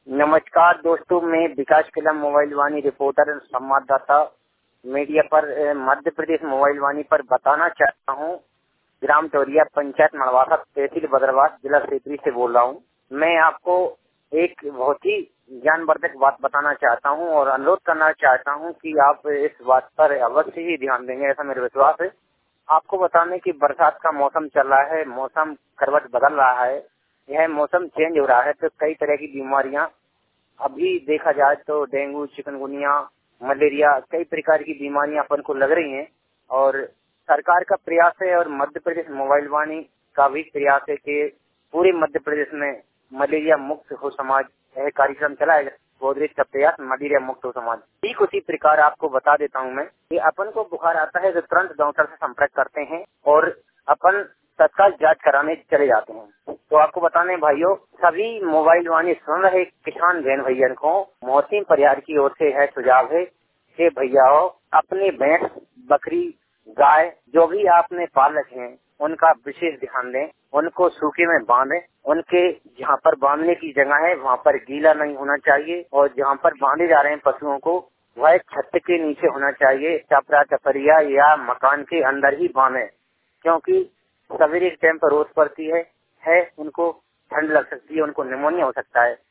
नमस्कार दोस्तों, मैं विकास कलम मोबाइल वाणी रिपोर्टर और संवाददाता मीडिया पर मध्य प्रदेश मोबाइल वाणी पर बताना चाहता हूँ। ग्राम टोरिया, पंचायत मड़वासा, तहसील बदरवास, जिला क्षेत्री से बोल रहा हूँ। मैं आपको एक बहुत ही ज्ञानवर्धक बात बताना चाहता हूँ और अनुरोध करना चाहता हूँ कि आप इस बात पर अवश्य ही ध्यान देंगे, ऐसा मेरा विश्वास है। आपको बताने की बरसात का मौसम चल रहा है, मौसम करवट बदल रहा है, यह मौसम चेंज हो रहा है तो कई तरह की बीमारियां अभी देखा जाए तो डेंगू, चिकनगुनिया, मलेरिया, कई प्रकार की बीमारियां अपन को लग रही हैं और सरकार का प्रयास है और मध्य प्रदेश मोबाइल वाणी का भी प्रयास है कि पूरे मध्य प्रदेश में मलेरिया मुक्त हो समाज, यह कार्यक्रम चलाया जाए। गोदरेज का प्रयास मलेरिया मुक्त हो समाज। ठीक उसी प्रकार आपको बता देता हूँ मैं कि अपन को बुखार आता है तो तुरंत डॉक्टर से संपर्क करते हैं और अपन तत्काल जांच कराने चले जाते हैं। तो आपको बताने भाइयों, सभी मोबाइल वाणी सुन रहे किसान बहन भैया को मौसम परिहार की ओर से है सुझाव है कि भैया अपने भैंस, बकरी, गाय जो भी आपने पाल रखे हैं उनका विशेष ध्यान दें, उनको सूखे में बांधें। उनके जहाँ पर बांधने की जगह है वहाँ पर गीला नहीं होना चाहिए और जहाँ पर बांधे जा रहे हैं पशुओं को वह छत के नीचे होना चाहिए, छपरा छपरिया या मकान के अंदर ही बांधे, क्योंकि सवेरे टाइम पर रोज पड़ती है उनको ठंड लग सकती है, उनको निमोनिया हो सकता है।